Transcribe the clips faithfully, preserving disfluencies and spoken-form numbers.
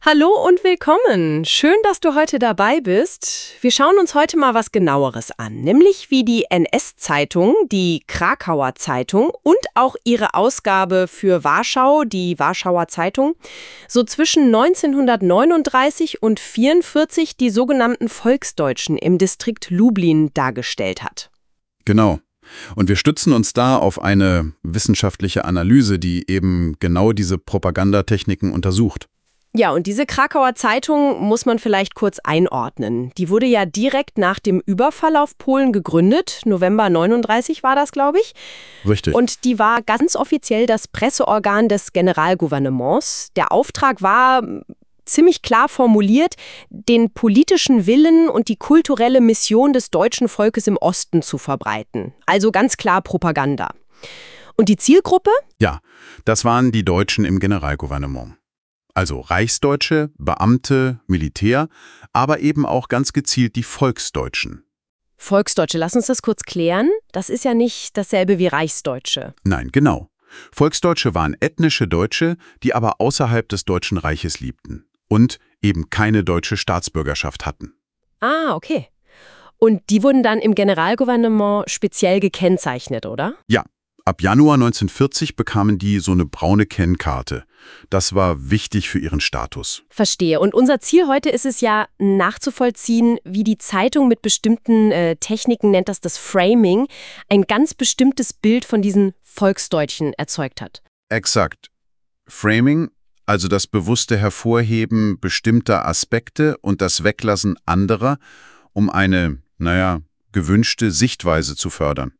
Hallo und willkommen. Schön, dass du heute dabei bist. Wir schauen uns heute mal was Genaueres an, nämlich wie die N S-Zeitung, die Krakauer Zeitung und auch ihre Ausgabe für Warschau, die Warschauer Zeitung, so zwischen neunzehnhundertneununddreißig und vierundvierzig die sogenannten Volksdeutschen im Distrikt Lublin dargestellt hat. Genau. Und wir stützen uns da auf eine wissenschaftliche Analyse, die eben genau diese Propagandatechniken untersucht. Ja, und diese Krakauer Zeitung muss man vielleicht kurz einordnen. Die wurde ja direkt nach dem Überfall auf Polen gegründet. November neununddreißig war das, glaube ich. Richtig. Und die war ganz offiziell das Presseorgan des Generalgouvernements. Der Auftrag war ziemlich klar formuliert, den politischen Willen und die kulturelle Mission des deutschen Volkes im Osten zu verbreiten. Also ganz klar Propaganda. Und die Zielgruppe? Ja, das waren die Deutschen im Generalgouvernement. Also Reichsdeutsche, Beamte, Militär, aber eben auch ganz gezielt die Volksdeutschen. Volksdeutsche, lass uns das kurz klären. Das ist ja nicht dasselbe wie Reichsdeutsche. Nein, genau. Volksdeutsche waren ethnische Deutsche, die aber außerhalb des Deutschen Reiches lebten und eben keine deutsche Staatsbürgerschaft hatten. Ah, okay. Und die wurden dann im Generalgouvernement speziell gekennzeichnet, oder? Ja. Ab Januar neunzehnhundertvierzig bekamen die so eine braune Kennkarte. Das war wichtig für ihren Status. Verstehe. Und unser Ziel heute ist es ja, nachzuvollziehen, wie die Zeitung mit bestimmten äh, Techniken, nennt das das Framing, ein ganz bestimmtes Bild von diesen Volksdeutschen erzeugt hat. Exakt. Framing, also das bewusste Hervorheben bestimmter Aspekte und das Weglassen anderer, um eine, naja, gewünschte Sichtweise zu fördern.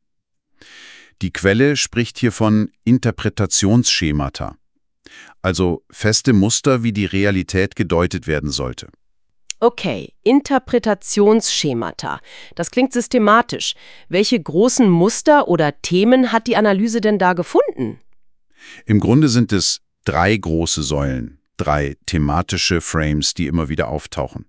Die Quelle spricht hier von Interpretationsschemata, also feste Muster, wie die Realität gedeutet werden sollte. Okay, Interpretationsschemata. Das klingt systematisch. Welche großen Muster oder Themen hat die Analyse denn da gefunden? Im Grunde sind es drei große Säulen, drei thematische Frames, die immer wieder auftauchen.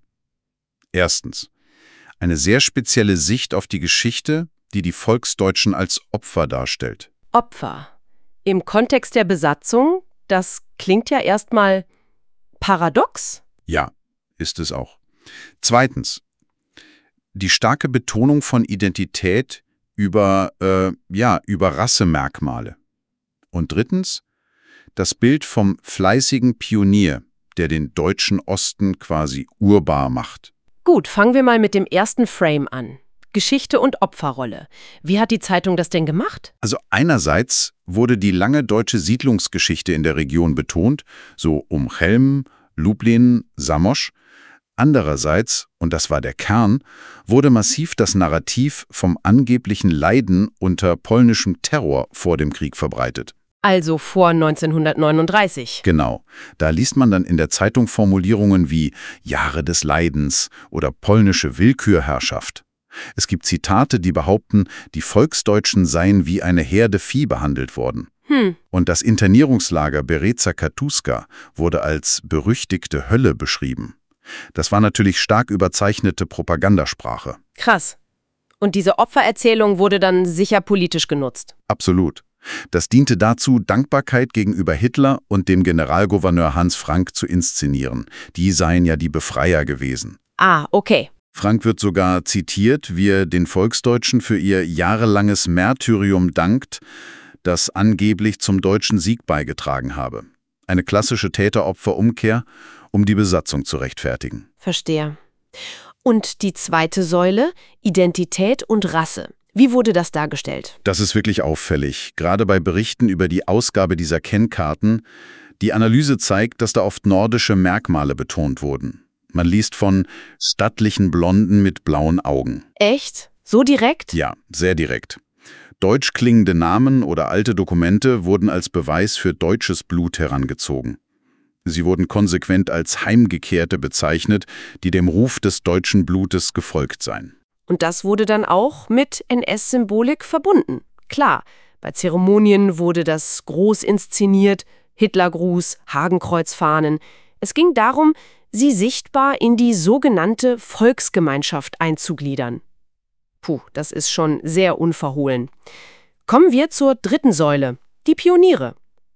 Erstens, eine sehr spezielle Sicht auf die Geschichte, die die Volksdeutschen als Opfer darstellt. Opfer. Im Kontext der Besatzung, das klingt ja erstmal paradox. Ja, ist es auch. Zweitens, die starke Betonung von Identität über, äh, ja, über Rassemerkmale. Und drittens, das Bild vom fleißigen Pionier, der den deutschen Osten quasi urbar macht. Gut, fangen wir mal mit dem ersten Frame an. Geschichte und Opferrolle. Wie hat die Zeitung das denn gemacht? Also einerseits wurde die lange deutsche Siedlungsgeschichte in der Region betont, so um Chelm, Lublin, Zamość. Andererseits, und das war der Kern, wurde massiv das Narrativ vom angeblichen Leiden unter polnischem Terror vor dem Krieg verbreitet. Also vor neunzehnhundertneununddreißig. Genau. Da liest man dann in der Zeitung Formulierungen wie Jahre des Leidens oder polnische Willkürherrschaft. Es gibt Zitate, die behaupten, die Volksdeutschen seien wie eine Herde Vieh behandelt worden. Hm. Und das Internierungslager Bereca Katuska wurde als berüchtigte Hölle beschrieben. Das war natürlich stark überzeichnete Propagandasprache. Krass. Und diese Opfererzählung wurde dann sicher politisch genutzt. Absolut. Das diente dazu, Dankbarkeit gegenüber Hitler und dem Generalgouverneur Hans Frank zu inszenieren. Die seien ja die Befreier gewesen. Ah, okay. Frank wird sogar zitiert, wie er den Volksdeutschen für ihr jahrelanges Märtyrium dankt, das angeblich zum deutschen Sieg beigetragen habe. Eine klassische Täter-Opfer-Umkehr, um die Besatzung zu rechtfertigen. Verstehe. Und die zweite Säule, Identität und Rasse. Wie wurde das dargestellt? Das ist wirklich auffällig, gerade bei Berichten über die Ausgabe dieser Kennkarten. Die Analyse zeigt, dass da oft nordische Merkmale betont wurden. Man liest von stattlichen Blonden mit blauen Augen. Echt? So direkt? Ja, sehr direkt. Deutsch klingende Namen oder alte Dokumente wurden als Beweis für deutsches Blut herangezogen. Sie wurden konsequent als Heimgekehrte bezeichnet, die dem Ruf des deutschen Blutes gefolgt seien. Und das wurde dann auch mit N S-Symbolik verbunden. Klar, bei Zeremonien wurde das groß inszeniert, Hitlergruß, Hakenkreuzfahnen. Es ging darum, sie sichtbar in die sogenannte Volksgemeinschaft einzugliedern. Puh, das ist schon sehr unverhohlen. Kommen wir zur dritten Säule, die Pioniere.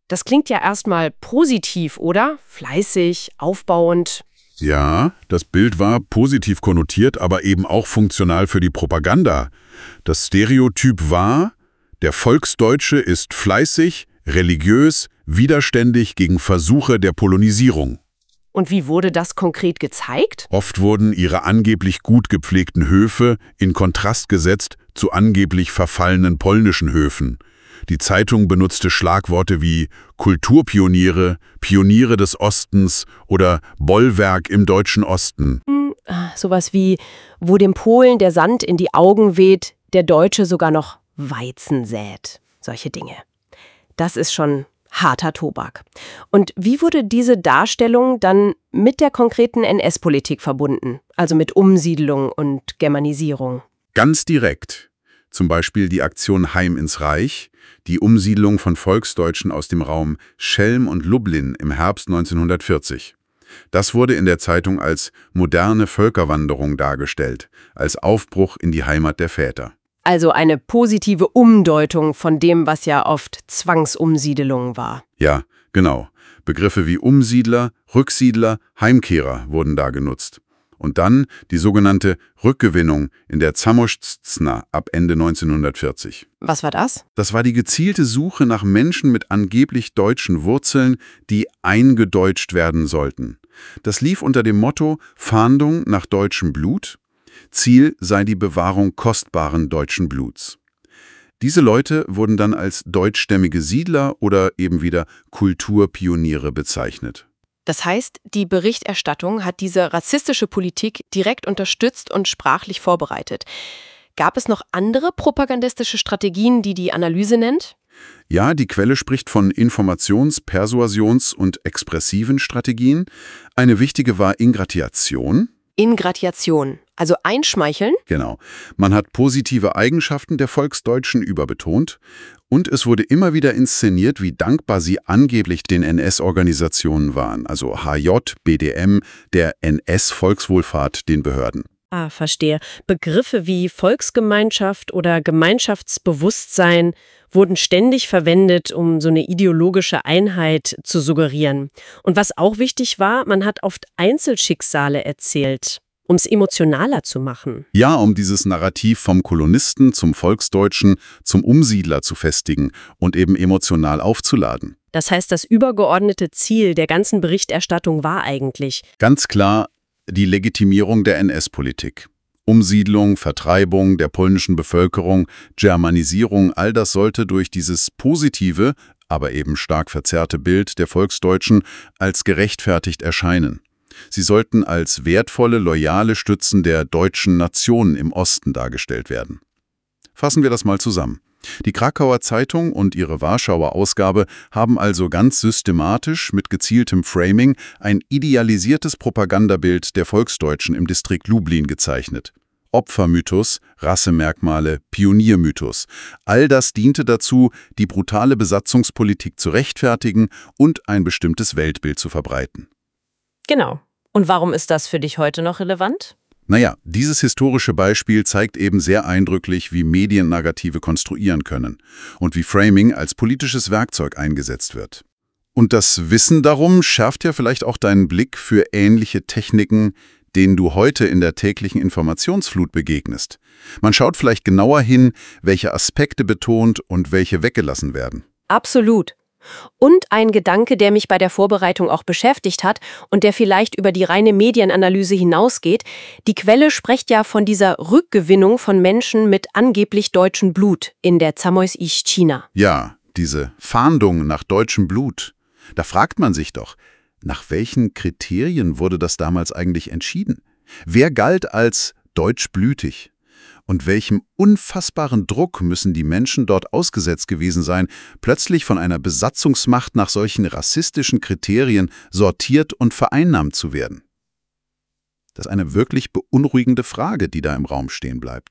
Das klingt ja erstmal positiv, oder? Fleißig, aufbauend. Ja, das Bild war positiv konnotiert, aber eben auch funktional für die Propaganda. Das Stereotyp war, der Volksdeutsche ist fleißig, religiös, widerständig gegen Versuche der Polonisierung. Und wie wurde das konkret gezeigt? Oft wurden ihre angeblich gut gepflegten Höfe in Kontrast gesetzt zu angeblich verfallenen polnischen Höfen. Die Zeitung benutzte Schlagworte wie Kulturpioniere, Pioniere des Ostens oder Bollwerk im deutschen Osten. Hm, sowas wie, wo dem Polen der Sand in die Augen weht, der Deutsche sogar noch Weizen sät. Solche Dinge. Das ist schon harter Tobak. Und wie wurde diese Darstellung dann mit der konkreten N S-Politik verbunden? Also mit Umsiedlung und Germanisierung? Ganz direkt. Zum Beispiel die Aktion Heim ins Reich, die Umsiedlung von Volksdeutschen aus dem Raum Schelm und Lublin im Herbst neunzehnhundertvierzig. Das wurde in der Zeitung als moderne Völkerwanderung dargestellt, als Aufbruch in die Heimat der Väter. Also eine positive Umdeutung von dem, was ja oft Zwangsumsiedelung war. Ja, genau. Begriffe wie Umsiedler, Rücksiedler, Heimkehrer wurden da genutzt. Und dann die sogenannte Rückgewinnung in der Zamośćzna ab Ende neunzehnhundertvierzig. Was war das? Das war die gezielte Suche nach Menschen mit angeblich deutschen Wurzeln, die eingedeutscht werden sollten. Das lief unter dem Motto Fahndung nach deutschem Blut. Ziel sei die Bewahrung kostbaren deutschen Bluts. Diese Leute wurden dann als deutschstämmige Siedler oder eben wieder Kulturpioniere bezeichnet. Das heißt, die Berichterstattung hat diese rassistische Politik direkt unterstützt und sprachlich vorbereitet. Gab es noch andere propagandistische Strategien, die die Analyse nennt? Ja, die Quelle spricht von Informations-, Persuasions- und expressiven Strategien. Eine wichtige war Ingratiation. Ingratiation, also einschmeicheln? Genau. Man hat positive Eigenschaften der Volksdeutschen überbetont und es wurde immer wieder inszeniert, wie dankbar sie angeblich den N S-Organisationen waren, also H J, B D M, der N S-Volkswohlfahrt, den Behörden. Ah, verstehe. Begriffe wie Volksgemeinschaft oder Gemeinschaftsbewusstsein wurden ständig verwendet, um so eine ideologische Einheit zu suggerieren. Und was auch wichtig war, man hat oft Einzelschicksale erzählt, um es emotionaler zu machen. Ja, um dieses Narrativ vom Kolonisten zum Volksdeutschen, zum Umsiedler zu festigen und eben emotional aufzuladen. Das heißt, das übergeordnete Ziel der ganzen Berichterstattung war eigentlich ganz klar die Legitimierung der N S-Politik. Umsiedlung, Vertreibung der polnischen Bevölkerung, Germanisierung, all das sollte durch dieses positive, aber eben stark verzerrte Bild der Volksdeutschen als gerechtfertigt erscheinen. Sie sollten als wertvolle, loyale Stützen der deutschen Nation im Osten dargestellt werden. Fassen wir das mal zusammen. Die Krakauer Zeitung und ihre Warschauer Ausgabe haben also ganz systematisch mit gezieltem Framing ein idealisiertes Propagandabild der Volksdeutschen im Distrikt Lublin gezeichnet. Opfermythos, Rassemerkmale, Pioniermythos. All das diente dazu, die brutale Besatzungspolitik zu rechtfertigen und ein bestimmtes Weltbild zu verbreiten. Genau. Und warum ist das für dich heute noch relevant? Naja, dieses historische Beispiel zeigt eben sehr eindrücklich, wie Medien Narrative konstruieren können und wie Framing als politisches Werkzeug eingesetzt wird. Und das Wissen darum schärft ja vielleicht auch deinen Blick für ähnliche Techniken, denen du heute in der täglichen Informationsflut begegnest. Man schaut vielleicht genauer hin, welche Aspekte betont und welche weggelassen werden. Absolut. Und ein Gedanke, der mich bei der Vorbereitung auch beschäftigt hat und der vielleicht über die reine Medienanalyse hinausgeht: Die Quelle spricht ja von dieser Rückgewinnung von Menschen mit angeblich deutschem Blut in der Zamośćzina. Ja, diese Fahndung nach deutschem Blut. Da fragt man sich doch, nach welchen Kriterien wurde das damals eigentlich entschieden? Wer galt als deutschblütig? Und welchem unfassbaren Druck müssen die Menschen dort ausgesetzt gewesen sein, plötzlich von einer Besatzungsmacht nach solchen rassistischen Kriterien sortiert und vereinnahmt zu werden? Das ist eine wirklich beunruhigende Frage, die da im Raum stehen bleibt.